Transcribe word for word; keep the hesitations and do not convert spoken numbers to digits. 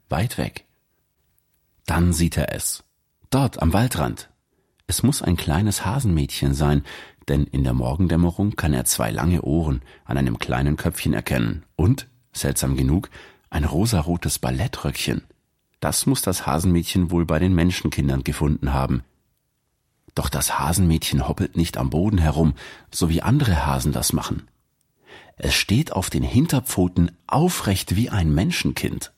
weit weg. Dann sieht er es. Dort am Waldrand. Es muss ein kleines Hasenmädchen sein, denn in der Morgendämmerung kann er zwei lange Ohren an einem kleinen Köpfchen erkennen und, seltsam genug, ein rosarotes Ballettröckchen. Das muss das Hasenmädchen wohl bei den Menschenkindern gefunden haben. Doch das Hasenmädchen hoppelt nicht am Boden herum, so wie andere Hasen das machen. Es steht auf den Hinterpfoten aufrecht wie ein Menschenkind.